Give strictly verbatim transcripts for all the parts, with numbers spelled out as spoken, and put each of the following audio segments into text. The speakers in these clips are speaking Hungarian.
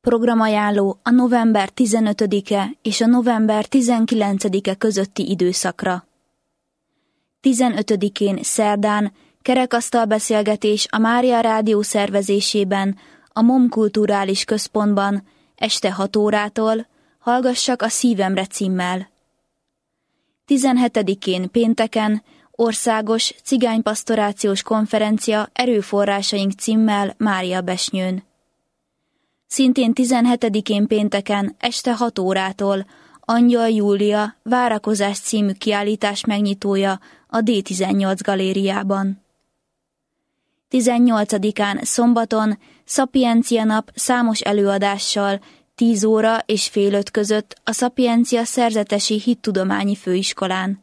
Programajánló a november tizenötödike és a november tizenkilencedike közötti időszakra. tizenötödikén szerdán kerekasztalbeszélgetés a Mária Rádió szervezésében, a MOM Kulturális Központban, este hat órától, Hallgassak a szívemre címmel. tizenhetedikén pénteken országos cigánypastorációs konferencia Erőforrásaink címmel Máriabesnyőn. Szintén tizenhetedikén pénteken este hat órától Angyal Júlia Várakozás című kiállítás megnyitója a dé tizennyolc galériában. tizennyolcadikán szombaton Szapiencia nap számos előadással tíz óra és fél öt között a Szapiencia Szerzetesi Hittudományi Főiskolán.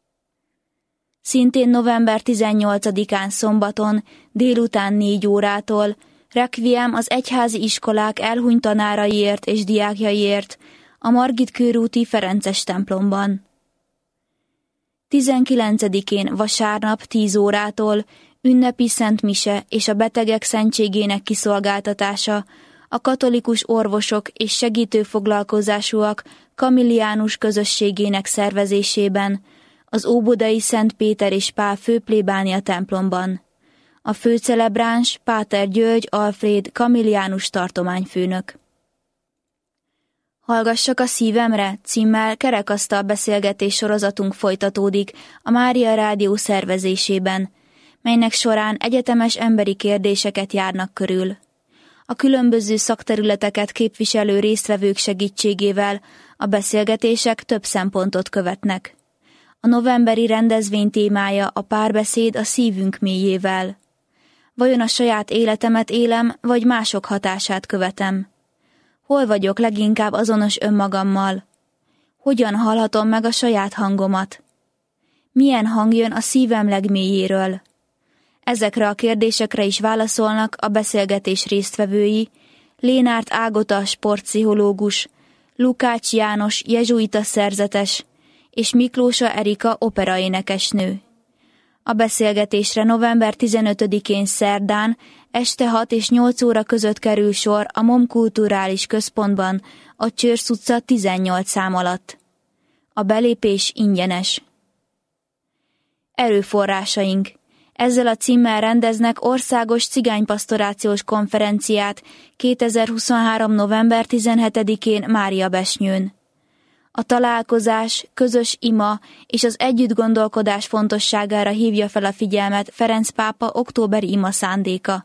Szintén november tizennyolcadikán szombaton délután négy órától Requiem az egyházi iskolák elhunyt tanáraiért és diákjaiért a Margit körúti Ferences templomban. tizenkilencedikén vasárnap tíz órától ünnepi szentmise és a betegek szentségének kiszolgáltatása a katolikus orvosok és segítőfoglalkozásúak kamilliánus közösségének szervezésében az óbudai Szent Péter és Pál főplébánia templomban. A főcelebráns Páter György Alfréd kamilliánus tartományfőnök. Hallgassak a szívemre címmel kerekasztal beszélgetés sorozatunk folytatódik a Mária Rádió szervezésében, melynek során egyetemes emberi kérdéseket járnak körül. A különböző szakterületeket képviselő résztvevők segítségével a beszélgetések több szempontot követnek. A novemberi rendezvény témája a párbeszéd a szívünk mélyével. Vajon a saját életemet élem, vagy mások hatását követem? Hol vagyok leginkább azonos önmagammal? Hogyan hallhatom meg a saját hangomat? Milyen hang jön a szívem legmélyéről? Ezekre a kérdésekre is válaszolnak a beszélgetés résztvevői, Lénárt Ágota sportpszichológus, Lukács János jezsuita szerzetes és Miklósa Erika operaénekesnő. A beszélgetésre november tizenötödikén szerdán este hat és nyolc óra között kerül sor a MOM Kulturális Központban a Csörsz utca tizennyolc szám alatt. A belépés ingyenes. Erőforrásaink. Ezzel a címmel rendeznek országos cigánypastorációs konferenciát kétezer-huszonhárom. november tizenhetedikén Máriabesnyőn. A találkozás, közös ima és az együttgondolkodás fontosságára hívja fel a figyelmet Ferenc pápa októberi ima szándéka.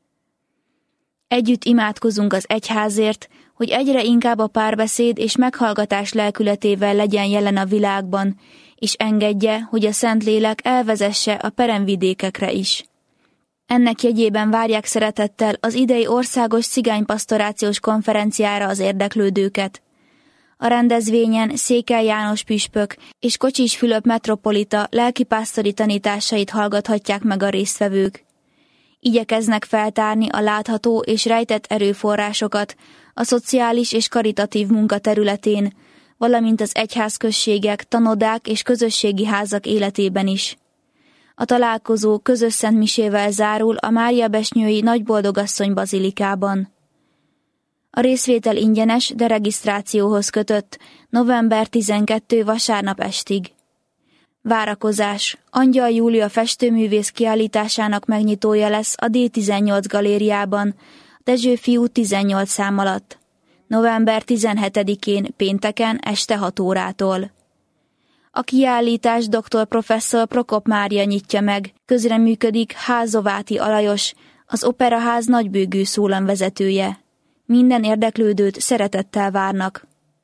Együtt imádkozunk az egyházért, hogy egyre inkább a párbeszéd és meghallgatás lelkületével legyen jelen a világban, és engedje, hogy a Szentlélek elvezesse a peremvidékekre is. Ennek jegyében várják szeretettel az idei országos cigánypastorációs konferenciára az érdeklődőket. A rendezvényen Székely János püspök és Kocsis Fülöp metropolita lelkipásztori tanításait hallgathatják meg a résztvevők. Igyekeznek feltárni a látható és rejtett erőforrásokat a szociális és karitatív munka területén, valamint az egyházközségek, tanodák és közösségi házak életében is. A találkozó közös szentmisével zárul a Máriabesnyői Nagyboldogasszony bazilikában. A részvétel ingyenes, de regisztrációhoz kötött, november tizenkettedike vasárnap estig. Várakozás. Angyal Júlia festőművész kiállításának megnyitója lesz a dé tizennyolc galériában, Dezsőfi út tizennyolc szám alatt. november tizenhetedikén pénteken este hat órától. A kiállítás doktor professzor Prokop Mária nyitja meg, közreműködik Házováti Alajos, az Operaház nagybőgő szólamvezetője. Minden érdeklődőt szeretettel várnak.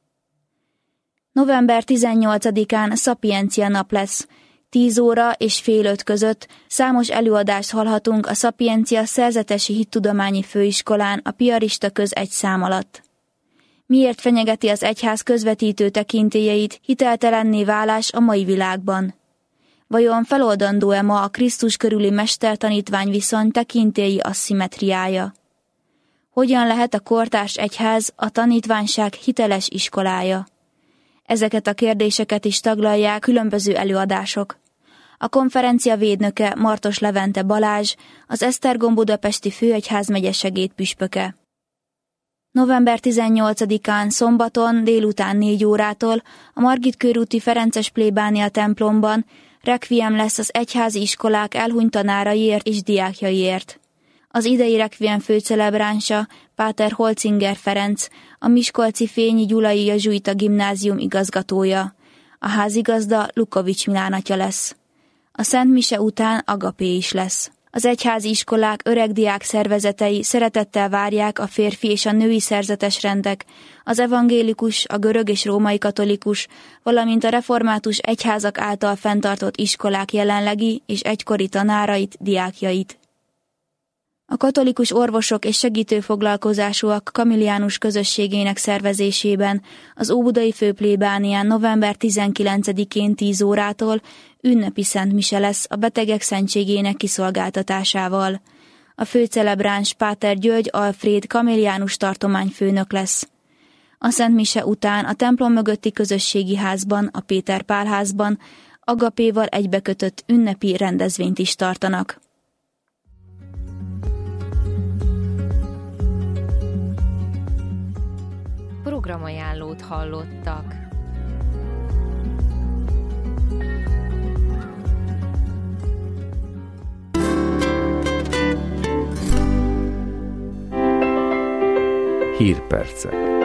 november tizennyolcadikán Szapiencia nap lesz. tíz óra és fél öt között számos előadást hallhatunk a Szapiencia Szerzetesi Hittudományi Főiskolán a Piarista köz egy szám alatt. Miért fenyegeti az egyház közvetítő tekintélyeit hiteltelenné válás a mai világban? Vajon feloldandó-e ma a Krisztus körüli mester-tanítvány viszony tekintélyi asszimetriája? Hogyan lehet a kortárs egyház a tanítványság hiteles iskolája? Ezeket a kérdéseket is taglalják különböző előadások. A konferencia védnöke Martos Levente Balázs, az Esztergom budapesti főegyházmegye segédpüspöke. November tizennyolcadikán szombaton délután négy órától a Margit körúti Ferences plébánia templomban rekviem lesz az egyházi iskolák elhunyt tanáraiért és diákjaiért. Az idei rekviem főcelebránsa Páter Holzinger Ferenc, a miskolci Fényi Gyulai Jezsuita Gimnázium igazgatója. A házigazda Lukovics Milán atya lesz. A Szent Mise után agapé is lesz. Az egyházi iskolák öregdiák szervezetei szeretettel várják a férfi és a női szerzetes rendek, az evangélikus, a görög és római katolikus, valamint a református egyházak által fenntartott iskolák jelenlegi és egykori tanárait, diákjait. A katolikus orvosok és segítőfoglalkozásúak kamiliánus közösségének szervezésében az óbudai főplébánián november tizenkilencedikén tíz órától ünnepi szent mise lesz a betegek szentségének kiszolgáltatásával. A főcelebráns Páter György Alfréd kamiliánus tartományfőnök lesz. A szent mise után a templom mögötti közösségi házban, a Péter Pál házban agapéval egybekötött ünnepi rendezvényt is tartanak. Programajánlót hallottak. Hírpercek.